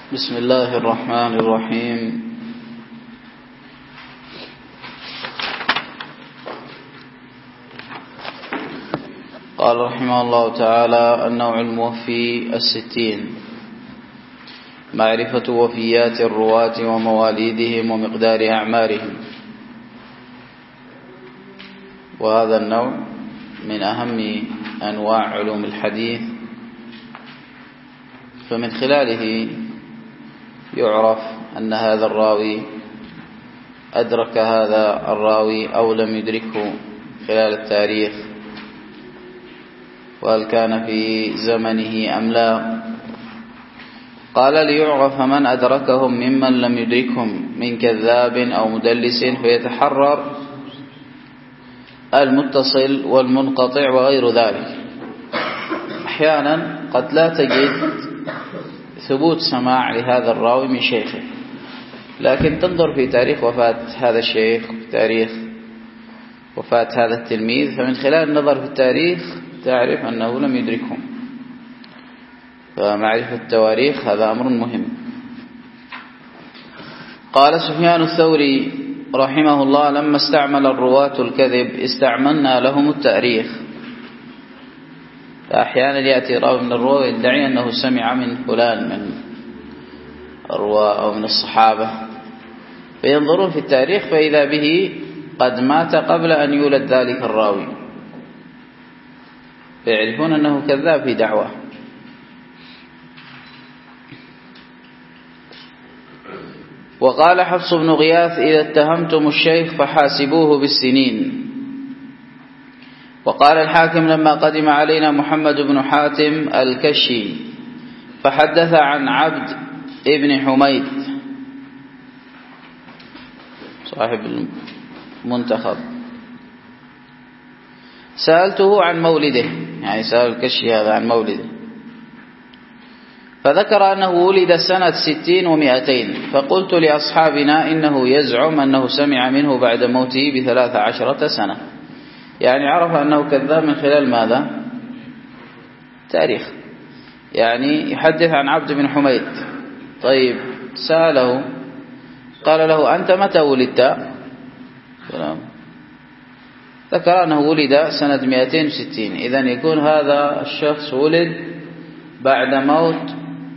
بسم الله الرحمن الرحيم. قال رحمه الله تعالى: النوع الموفي 60 معرفة وفيات الرواة ومواليدهم ومقدار أعمارهم. وهذا النوع من أهم أنواع علوم الحديث، فمن خلاله يعرف أن هذا الراوي أدرك هذا الراوي أو لم يدركه خلال التاريخ، وهل كان في زمنه أم لا. قال: ليعرف من أدركهم ممن لم يدركهم من كذاب أو مدلس، فيتحرر المتصل والمنقطع وغير ذلك. أحيانا قد لا تجد ثبوت سماع لهذا الراوي من شيخه، لكن تنظر في تاريخ وفاة هذا الشيخ، تاريخ وفاة هذا التلميذ، فمن خلال النظر في التاريخ تعرف أنه لم يدركهم. فمعرفة التواريخ هذا أمر مهم. قال سفيان الثوري رحمه الله: لما استعمل الرواة الكذب استعملنا لهم التاريخ. فأحيانا يأتي راوي من الرواة يدعي أنه سمع من فلان من الرواة أو من الصحابة، فينظرون في التاريخ فإذا به قد مات قبل أن يولد ذلك الراوي، فيعرفون أنه كذاب في دعوة. وقال حفص بن غياث: إذا اتهمتم الشيخ فحاسبوه بالسنين. وقال الحاكم: لما قدم علينا محمد بن حاتم الكشي فحدث عن عبد ابن حميد صاحب المنتخب، سألته عن مولده، يعني سأل الكشي هذا عن مولده، فذكر أنه ولد سنة 60 و200، فقلت لأصحابنا إنه يزعم أنه سمع منه بعد موته ب13 سنة. يعني عرف أنه كذاب من خلال ماذا؟ تاريخ. يعني يحدث عن عبد بن حميد. طيب سأله قال له: أنت متى ولدت؟ ذكر أنه ولد سنة 260. إذن يكون هذا الشخص ولد بعد موت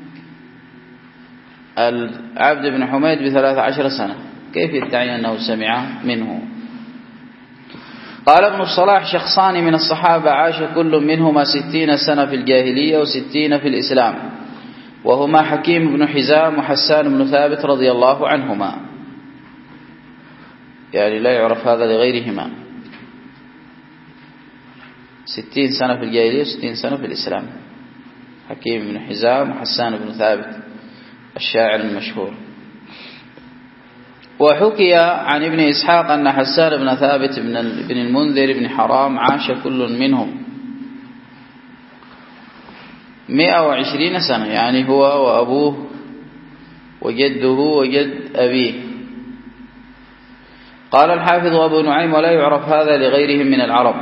عبد بن حميد ب13 سنة، كيف يدعي أنه سمع منه؟ قال ابن الصلاح: شخصان من الصحابة عاش كل منهما 60 سنة في الجاهلية و60 في الإسلام، وهما حكيم بن حزام وحسان بن ثابت رضي الله عنهما. يعني لا يعرف هذا لغيرهما، 60 سنة في الجاهلية و60 سنة في الإسلام، حكيم بن حزام وحسان بن ثابت الشاعر المشهور. وحكي عن ابن إسحاق أن حسان بن ثابت بن المنذر بن حرام عاش كل منهم 120 سنة، يعني هو وأبوه وجده وجد أبيه. قال الحافظ أبو نعيم: ولا يعرف هذا لغيرهم من العرب.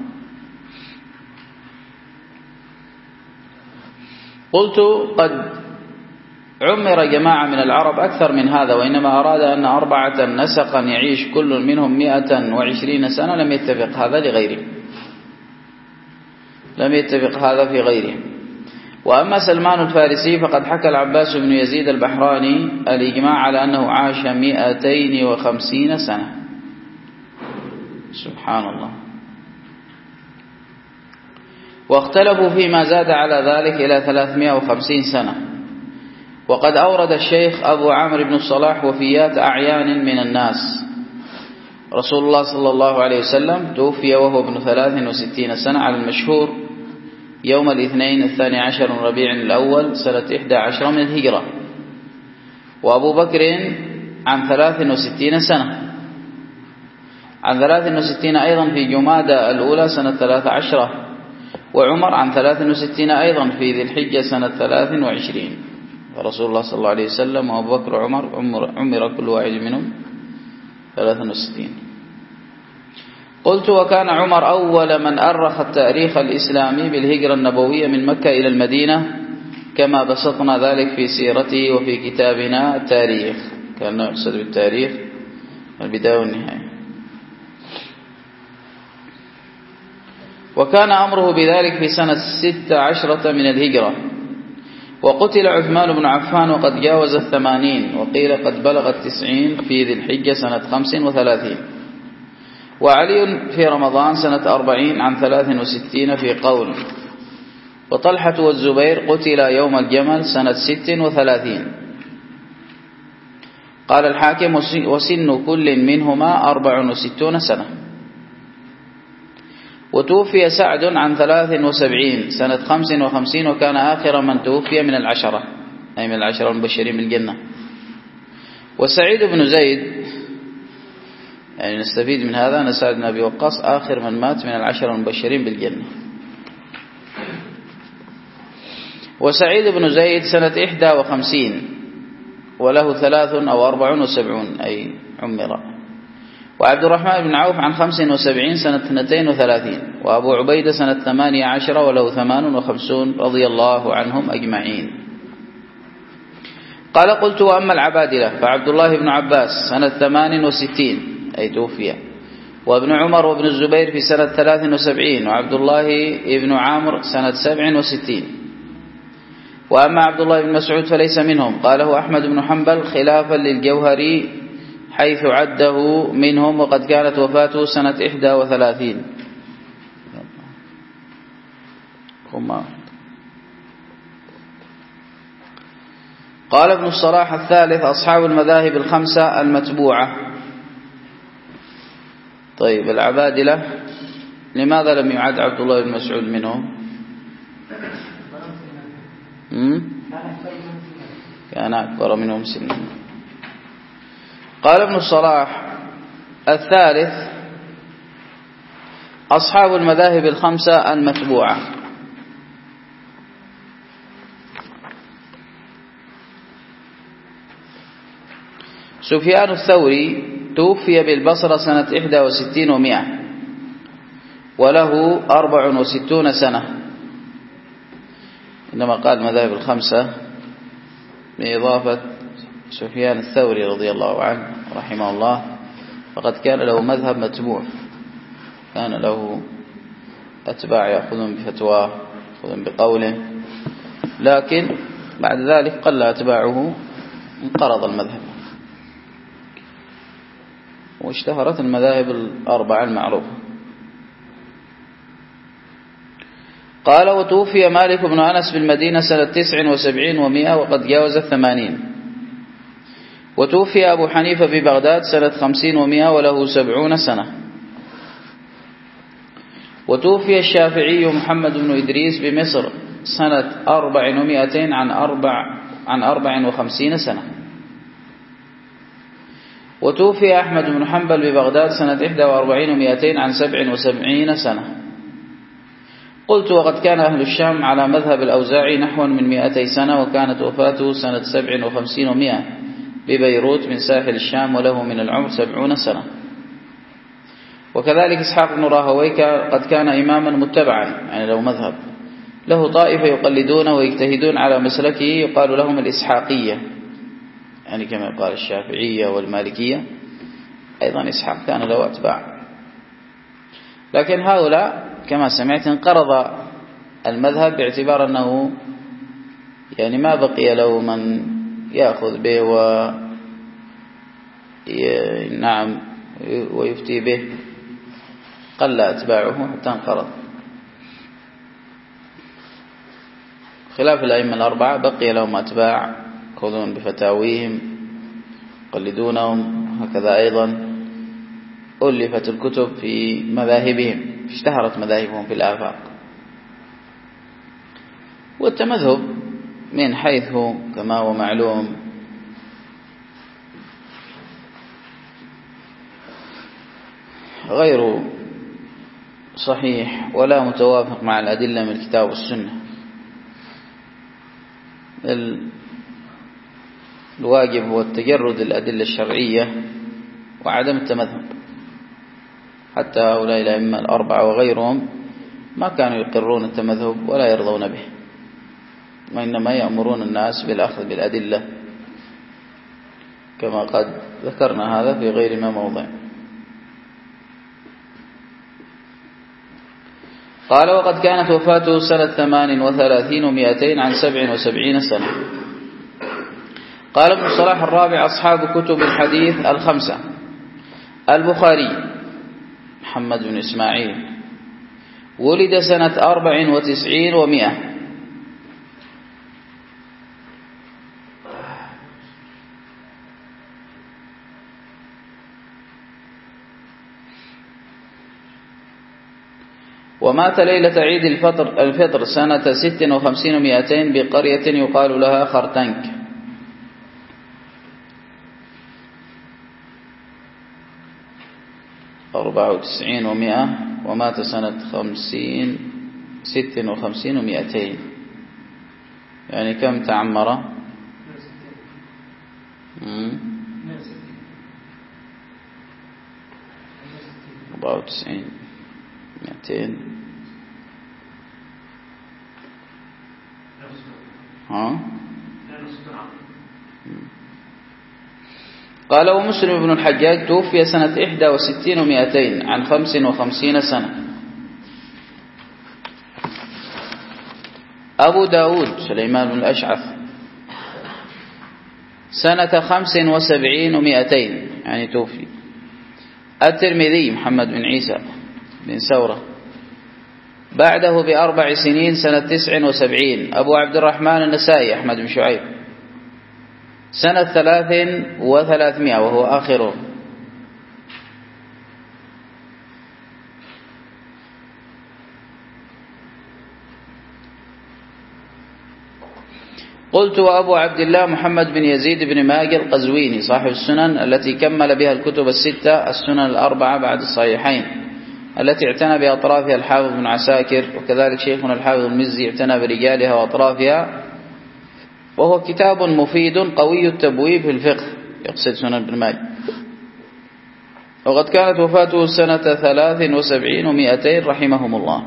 قلت: قد عمر جماعة من العرب أكثر من هذا، وإنما أراد أن 4 نسقا يعيش كل منهم 120 سنة لم يتفق هذا لغيره، لم يتفق هذا في غيره. وأما سلمان الفارسي فقد حكى العباس بن يزيد البحراني الإجماع على أنه عاش 250 سنة. سبحان الله. واختلفوا فيما زاد على ذلك إلى 350 سنة. وقد أورد الشيخ أبو عامر بن الصلاح وفيات أعيان من الناس. رسول الله صلى الله عليه وسلم توفي وهو ابن 63 سنة على المشهور يوم الاثنين 12 ربيع الأول سنة 11 من الهجرة. وأبو بكر عن 63 سنة، عن 63 أيضا في جمادى الأولى سنة 13، وعمر عن 63 أيضا في ذي الحجة سنة 23. رسول الله صلى الله عليه وسلم وأبو بكر وعمر عمر كل واحد منهم 63. قلت: وكان عمر أول من أرخ التاريخ الإسلامي بالهجرة النبوية من مكة إلى المدينة كما بسطنا ذلك في سيرته وفي كتابنا التاريخ، كان يقصد بالتاريخ البداية والنهاية. وكان أمره بذلك في سنة 16 من الهجرة. وقتل عثمان بن عفان وقد جاوز 80، وقيل قد بلغ 90 في ذي الحجة سنة 35. وعلي في رمضان سنة 40 عن 63 في قول. وطلحة والزبير قتل يوم الجمل سنة 36. قال الحاكم: وسن كل منهما 64 سنة. وتوفي سعد عن 73 سنة 55، وكان آخر من توفي من العشرة، أي من العشرة المبشرين بالجنة. وسعيد بن زيد، يعني نستفيد من هذا أن سعد بن أبي وقاص آخر من مات من العشرة المبشرين بالجنة. وسعيد بن زيد سنة 51 وله 73 أو 74 أي عمر. وعبد الرحمن بن عوف عن 75 سنة 32. وأبو عبيدة سنة 18 وله 58 رضي الله عنهم أجمعين. قال: قلت: وأما العبادلة فعبد الله بن عباس سنة 68 أي توفي، وابن عمر وابن الزبير في سنة 73، وعبد الله بن عامر سنة 67. وأما عبد الله بن مسعود فليس منهم، قاله أحمد بن حنبل خلافا للجوهري حيث عده منهم، وقد كانت وفاته سنة 31. قال ابن الصلاح: الثالث أصحاب المذاهب الخمسة المتبوعة. طيب، العبادلة لماذا لم يعد عبد الله بن مسعود منهم؟ كان أكبر منهم سنا. قال ابن الصلاح: الثالث أصحاب المذاهب الخمسة المتبوعة. سفيان الثوري توفي بالبصرة سنة 61 و100 وله 64 سنة. إنما قال المذاهب الخمسة بإضافة سفيان الثوري رضي الله عنه رحمه الله، فقد كان له مذهب متبوع، كان له أتباع يأخذون بفتواه يأخذون بقوله، لكن بعد ذلك قل أتباعه، انقرض المذهب، واشتهرت المذاهب الأربعة المعروفة. قال: وتوفي مالك بن أنس بالمدينة سنة 79 و100 وقد جاوز 80. وتوفي أبو حنيفة ببغداد سنة 50 و100 وله 70 سنة. وتوفي الشافعي محمد بن إدريس بمصر سنة 400 عن 54 سنة. وتوفي أحمد بن حنبل ببغداد سنة 41 و200 عن 77 سنة. قلت: وقد كان أهل الشام على مذهب الأوزاعي نحو من 200 سنة، وكانت وفاته سنة 57 و100 ببيروت من ساحل الشام، وله من العمر 70 سنة. وكذلك إسحاق بن راهويه قد كان إماما متبعا، يعني له مذهب، له طائفة يقلدون ويجتهدون على مسلكه يقال لهم الإسحاقية، يعني كما يقال الشافعية والمالكية، أيضا إسحاق كان له أتباع. لكن هؤلاء كما سمعت انقرض المذهب باعتبار أنه يعني ما بقي له من يأخذ به نعم ويفتي به، قل أتباعه حتى انقرض. خلاف الأئمة الأربعة بقي لهم أتباع يأخذون بفتاويهم يقلدونهم، هكذا أيضا ألفت الكتب في مذاهبهم، اشتهرت مذاهبهم في الآفاق. والتمذهب من حيث كما هو معلوم غير صحيح ولا متوافق مع الأدلة من الكتاب والسنة. الواجب هو التجرد الأدلة الشرعية وعدم التمذهب. حتى هؤلاء الأئمة الأربعة وغيرهم ما كانوا يقرون التمذهب ولا يرضون به، وإنما يأمرون الناس بالأخذ بالأدلة كما قد ذكرنا هذا في غير ما موضع. قال وقد كانت وفاته سنة 38 و200 عن 77 سنة. قال ابن الصلاح الرابع أصحاب كتب الحديث الخمسة: البخاري محمد بن إسماعيل ولد سنة 94 و100 ومات ليلة عيد الفطر سنة 56 و200 بقرية يقال لها خرتنك. أربعة وتسعين و100 ومات سنة 56 و200 يعني كم تعمر؟ 94 200 قال ومسلم بن الحجاج توفي سنة 61 و200 عن 55 سنة. أبو داود سليمان بن الأشعث سنة 75 و200 يعني توفي. الترمذي محمد بن عيسى بن ثورة بعده ب4 سنين سنة 79. أبو عبد الرحمن النسائي أحمد بن شعيب سنة 300 وهو آخره. قلت وأبو عبد الله محمد بن يزيد بن ماجه القزويني صاحب السنن التي كمل بها الكتب الستة السنن الأربعة بعد الصحيحين التي اعتنى بأطرافها الحافظ بن عساكر، وكذلك شيخنا الحافظ المزي اعتنى برجالها وأطرافها، وهو كتاب مفيد قوي التبويب في الفقه يقصد سنن ابن ماجه. وقد كانت وفاته سنة 73 و200 رحمهم الله.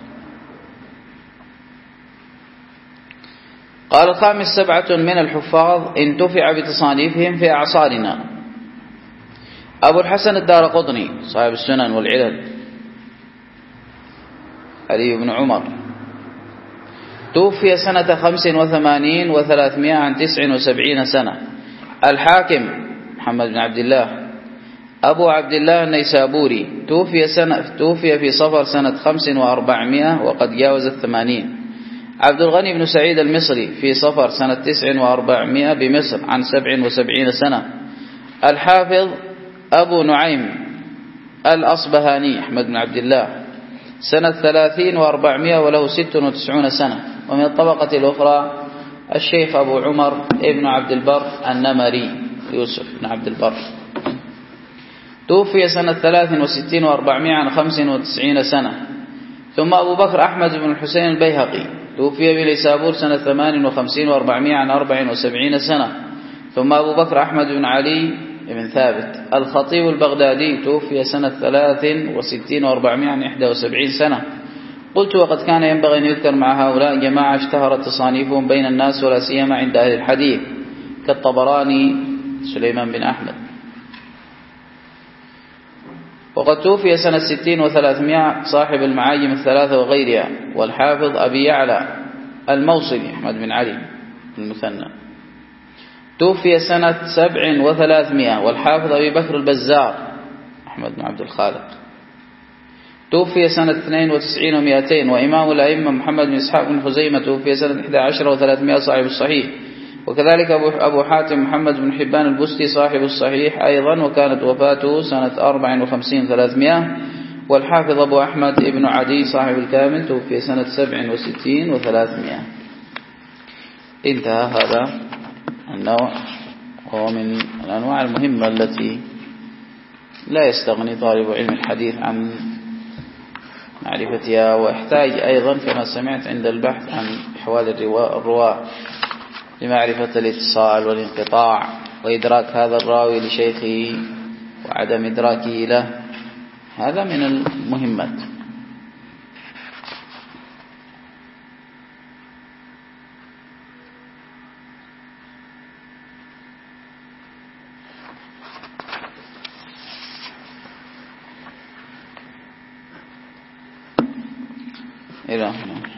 قال الخامس 7 من الحفاظ انتفع بتصانيفهم في أعصارنا: أبو الحسن الدارقطني صاحب السنن والعلل علي بن عمر توفي سنة 85 و300 عن 79 سنة. الحاكم محمد بن عبد الله أبو عبد الله النيسابوري توفي في صفر سنة 5 و400 وقد جاوز 80. عبد الغني بن سعيد المصري في صفر سنة 9 و400 بمصر عن 77 سنة. الحافظ أبو نعيم الأصبهاني أحمد بن عبد الله سنة 30 و400 وله 96 سنة. ومن الطبقة الأخرى الشيخ أبو عمر ابن عبد البر النمري يوسف بن عبد البر توفي سنة 63 و400 عن 95 سنة. ثم أبو بكر أحمد بن الحسين البيهقي توفي بنيسابور سنة 58 و400 عن 74 سنة. ثم أبو بكر أحمد بن علي بن ثابت الخطيب البغدادي توفي سنة 63 و400 عن 71 سنة. قلت وقد كان ينبغي أن يذكر مع هؤلاء جماعة اشتهرت تصانيفهم بين الناس ولا سيما عند أهل الحديث كالطبراني سليمان بن أحمد. وقد توفي سنة 60 و300 صاحب المعاجم الثلاثة وغيرها والحافظ أبي يعلى الموصلي أحمد بن علي المثنى توفي سنة 7 و300 والحافظ أبي بكر البزار أحمد بن عبد الخالق توفي سنة 92 و200. وإمام الأئمة محمد بن إسحاق بن خزيمة توفي سنة 11 و300 صاحب الصحيح. وكذلك أبو حاتم محمد بن حبان البستي صاحب الصحيح أيضا وكانت وفاته سنة 54 و300. والحافظ أبو أحمد ابن عدي صاحب الكامل توفي سنة 67 و300. انتهى هذا النوع، وهو من الأنواع المهمة التي لا يستغني طالب علم الحديث عن معرفتها، ويحتاج أيضا كما سمعت عند البحث عن أحوال الرواة لمعرفة الاتصال والانقطاع وإدراك هذا الراوي لشيخه وعدم إدراكه له، هذا من المهمات. إلى هنا.